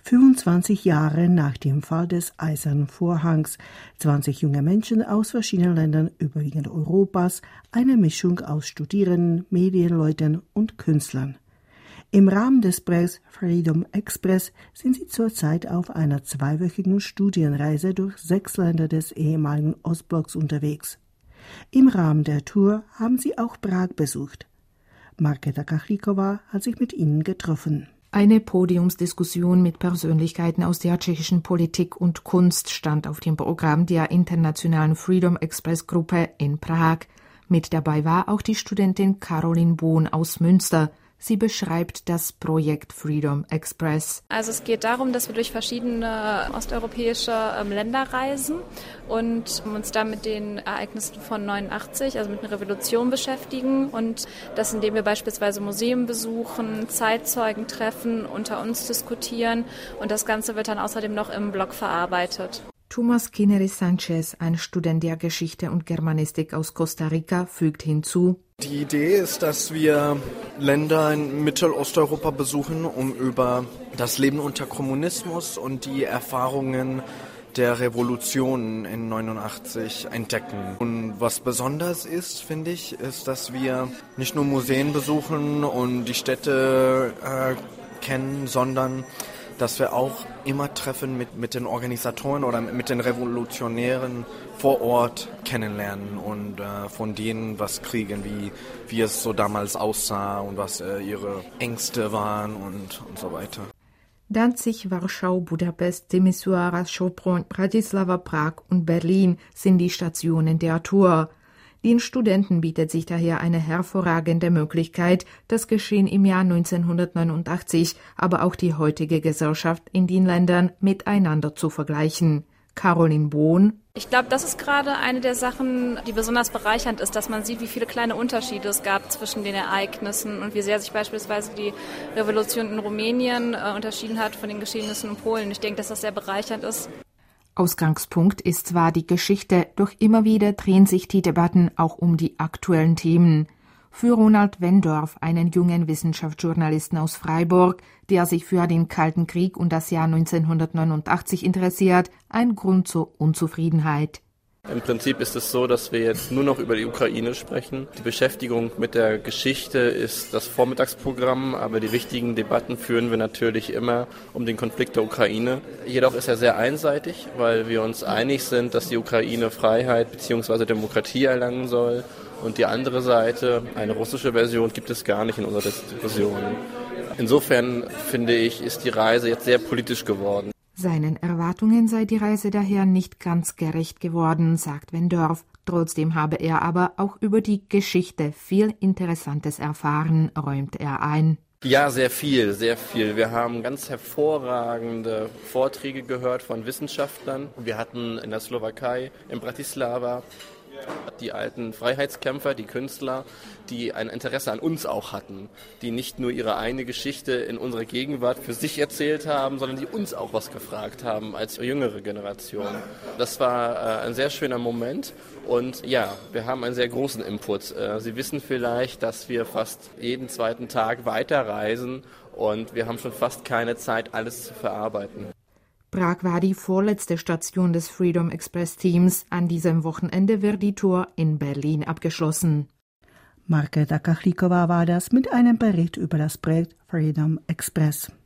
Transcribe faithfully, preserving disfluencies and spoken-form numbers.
fünfundzwanzig Jahre nach dem Fall des Eisernen Vorhangs. zwanzig junge Menschen aus verschiedenen Ländern, überwiegend Europas, eine Mischung aus Studierenden, Medienleuten und Künstlern. Im Rahmen des Projekts Freedom Express sind sie zurzeit auf einer zweiwöchigen Studienreise durch sechs Länder des ehemaligen Ostblocks unterwegs. Im Rahmen der Tour haben sie auch Prag besucht. Markéta Kachlíková hat sich mit ihnen getroffen. Eine Podiumsdiskussion mit Persönlichkeiten aus der tschechischen Politik und Kunst stand auf dem Programm der internationalen Freedom Express Gruppe in Prag. Mit dabei war auch die Studentin Caroline Bohn aus Münster. Sie beschreibt das Projekt Freedom Express. Also es geht darum, dass wir durch verschiedene osteuropäische ähm, Länder reisen und uns da mit den Ereignissen von neunundachtzig, also mit einer Revolution beschäftigen. Und das, indem wir beispielsweise Museen besuchen, Zeitzeugen treffen, unter uns diskutieren. Und das Ganze wird dann außerdem noch im Blog verarbeitet. Thomas Kinery Sanchez, ein Student der Geschichte und Germanistik aus Costa Rica, fügt hinzu: Die Idee ist, dass wir Länder in Mittelosteuropa besuchen, um über das Leben unter Kommunismus und die Erfahrungen der Revolution in neunundachtzig entdecken. Und was besonders ist, finde ich, ist, dass wir nicht nur Museen besuchen und die Städte äh, kennen, sondern dass wir auch immer Treffen mit, mit den Organisatoren oder mit den Revolutionären vor Ort kennenlernen und äh, von denen was kriegen, wie, wie es so damals aussah und was äh, ihre Ängste waren und, und so weiter. Danzig, Warschau, Budapest, Timișoara, Sopron, Bratislava, Prag und Berlin sind die Stationen der Tour. Den Studenten bietet sich daher eine hervorragende Möglichkeit, das Geschehen im Jahr neunzehnhundertneunundachtzig, aber auch die heutige Gesellschaft in den Ländern miteinander zu vergleichen. Caroline Bohn: Ich glaube, das ist gerade eine der Sachen, die besonders bereichernd ist, dass man sieht, wie viele kleine Unterschiede es gab zwischen den Ereignissen und wie sehr sich beispielsweise die Revolution in Rumänien äh, unterschieden hat von den Geschehnissen in Polen. Ich denke, dass das sehr bereichernd ist. Ausgangspunkt ist zwar die Geschichte, doch immer wieder drehen sich die Debatten auch um die aktuellen Themen. Für Ronald Wendorf, einen jungen Wissenschaftsjournalisten aus Freiburg, der sich für den Kalten Krieg und das Jahr neunzehnhundertneunundachtzig interessiert, ein Grund zur Unzufriedenheit. Im Prinzip ist es so, dass wir jetzt nur noch über die Ukraine sprechen. Die Beschäftigung mit der Geschichte ist das Vormittagsprogramm, aber die wichtigen Debatten führen wir natürlich immer um den Konflikt der Ukraine. Jedoch ist er sehr einseitig, weil wir uns einig sind, dass die Ukraine Freiheit bzw. Demokratie erlangen soll. Und die andere Seite, eine russische Version, gibt es gar nicht in unserer Diskussion. Insofern, finde ich, ist die Reise jetzt sehr politisch geworden. Seinen Erwartungen sei die Reise daher nicht ganz gerecht geworden, sagt Wendorf. Trotzdem habe er aber auch über die Geschichte viel Interessantes erfahren, räumt er ein. Ja, sehr viel, sehr viel. Wir haben ganz hervorragende Vorträge gehört von Wissenschaftlern. Wir hatten in der Slowakei, in Bratislava, die alten Freiheitskämpfer, die Künstler, die ein Interesse an uns auch hatten, die nicht nur ihre eigene Geschichte in unserer Gegenwart für sich erzählt haben, sondern die uns auch was gefragt haben als jüngere Generation. Das war äh, ein sehr schöner Moment und ja, wir haben einen sehr großen Input. Äh, Sie wissen vielleicht, dass wir fast jeden zweiten Tag weiterreisen und wir haben schon fast keine Zeit, alles zu verarbeiten. Prag war die vorletzte Station des Freedom Express Teams. An diesem Wochenende wird die Tour in Berlin abgeschlossen. Markéta Kachlíková war das mit einem Bericht über das Projekt Freedom Express.